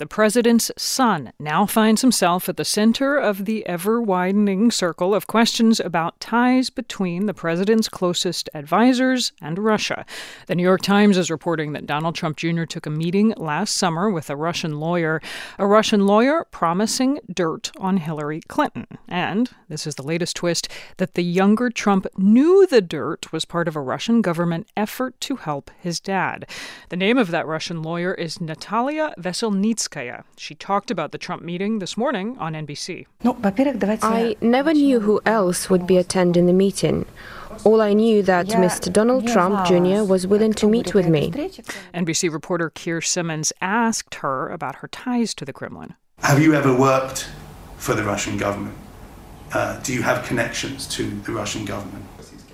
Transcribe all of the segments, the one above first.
The president's son now finds himself at the center of the ever-widening circle of questions about ties between the president's closest advisors and Russia. The New York Times is reporting that Donald Trump Jr. took a meeting last summer with a Russian lawyer promising dirt on Hillary Clinton. And, this is the latest twist, that the younger Trump knew the dirt was part of a Russian government effort to help his dad. The name of that Russian lawyer is Natalia Veselnitskaya. She talked about the Trump meeting this morning on NBC. I never knew who else would be attending the meeting. All I knew that Mr. Donald Trump Jr. was willing to meet with me. NBC reporter Keir Simmons asked her about her ties to the Kremlin. Have you ever worked for the Russian government? Do you have connections to the Russian government?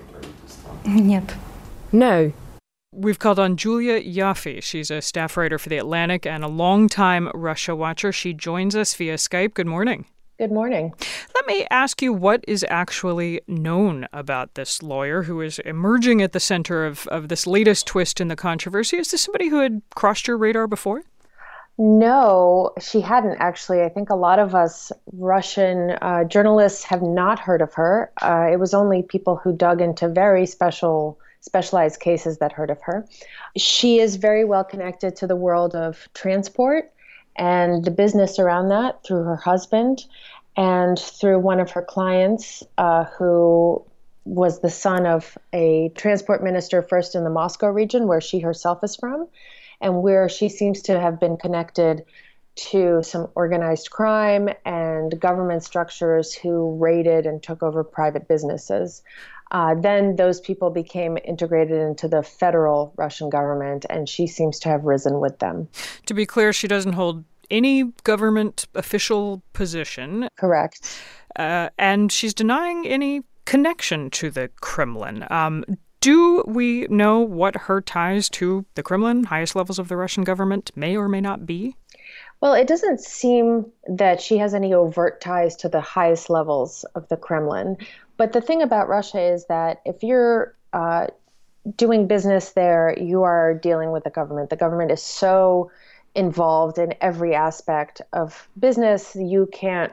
No. We've called on Julia Yaffe. She's a staff writer for The Atlantic and a longtime Russia watcher. She joins us via Skype. Good morning. Good morning. Let me ask you what is actually known about this lawyer who is emerging at the center of this latest twist in the controversy. Is this somebody who had crossed your radar before? No, she hadn't, actually. I think a lot of us Russian journalists have not heard of her. It was only people who dug into very specialized cases that heard of her. She is very well connected to the world of transport and the business around that through her husband and through one of her clients who was the son of a transport minister first in the Moscow region where she herself is from, and where she seems to have been connected to some organized crime and government structures who raided and took over private businesses. Then those people became integrated into the federal Russian government, and she seems to have risen with them. To be clear, she doesn't hold any government official position. Correct. And she's denying any connection to the Kremlin. Do we know what her ties to the Kremlin, highest levels of the Russian government, may or may not be? Well, it doesn't seem that she has any overt ties to the highest levels of the Kremlin. But the thing about Russia is that if you're doing business there, you are dealing with the government. The government is so involved in every aspect of business, you can't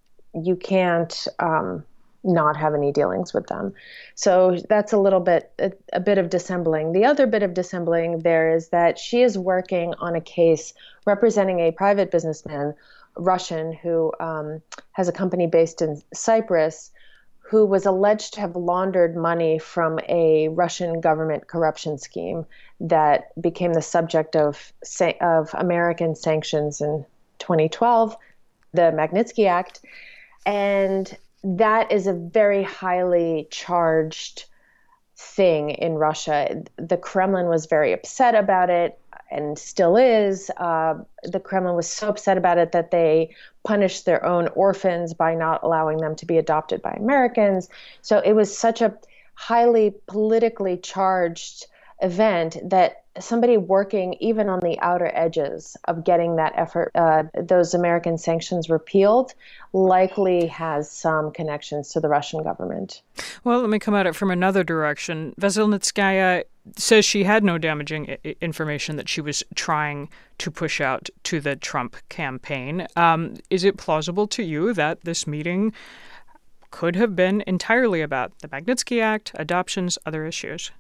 not have any dealings with them. So that's a bit of dissembling. The other bit of dissembling there is that she is working on a case representing a private businessman, Russian, who has a company based in Cyprus, who was alleged to have laundered money from a Russian government corruption scheme that became the subject of American sanctions in 2012, the Magnitsky Act. And that is a very highly charged thing in Russia. The Kremlin was very upset about it and still is. The Kremlin was so upset about it that they punished their own orphans by not allowing them to be adopted by Americans. So it was such a highly politically charged event that somebody working even on the outer edges of getting that effort, those American sanctions repealed, likely has some connections to the Russian government. Well, let me come at it from another direction. Veselnitskaya says she had no damaging information that she was trying to push out to the Trump campaign. Is it plausible to you that this meeting could have been entirely about the Magnitsky Act, adoptions, other issues?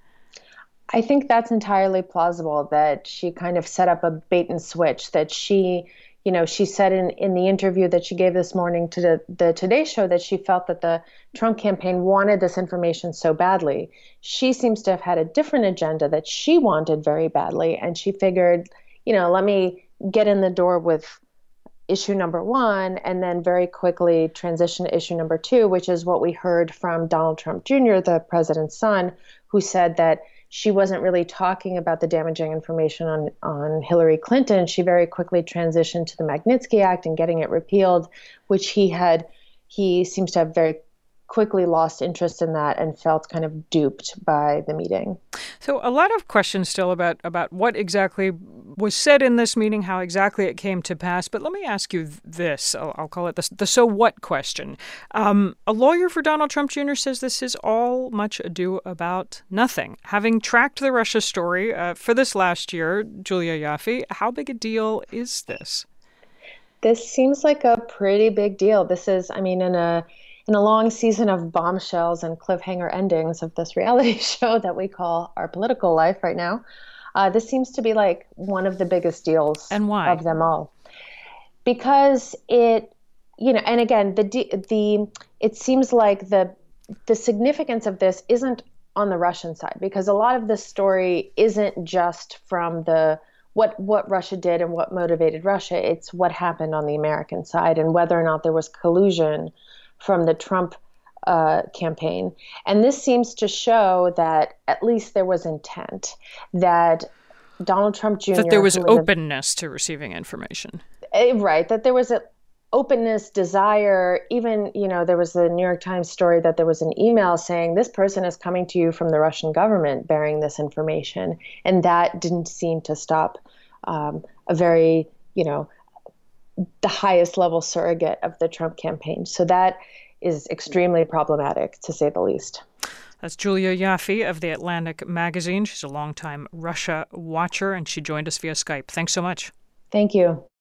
I think that's entirely plausible, that she kind of set up a bait and switch, that she said in the interview that she gave this morning to the Today Show that she felt that the Trump campaign wanted this information so badly. She seems to have had a different agenda that she wanted very badly, and she figured, let me get in the door with issue number one and then very quickly transition to issue number two, which is what we heard from Donald Trump Jr., the president's son, who said that she wasn't really talking about the damaging information on Hillary Clinton. She very quickly transitioned to the Magnitsky Act and getting it repealed, which he seems to have very quickly lost interest in that and felt kind of duped by the meeting. So a lot of questions still about what exactly was said in this meeting, how exactly it came to pass. But let me ask you this. I'll call it the so what question. A lawyer for Donald Trump Jr. says this is all much ado about nothing. Having tracked the Russia story for this last year, Julia Ioffe, how big a deal is this? This seems like a pretty big deal. This is, I mean, in a long season of bombshells and cliffhanger endings of this reality show that we call our political life right now, this seems to be like one of the biggest deals and why? Of them all. Because it, and again, it seems like the significance of this isn't on the Russian side, because a lot of this story isn't just from what Russia did and what motivated Russia. It's what happened on the American side and whether or not there was collusion from the Trump campaign. And this seems to show that at least there was intent, that Donald Trump Jr. That there was openness to receiving information. Right, that there was an openness, desire. Even, there was the New York Times story that there was an email saying this person is coming to you from the Russian government bearing this information. And that didn't seem to stop a very, the highest level surrogate of the Trump campaign. So that is extremely problematic, to say the least. That's Julia Ioffe of The Atlantic magazine. She's a longtime Russia watcher, and she joined us via Skype. Thanks so much. Thank you.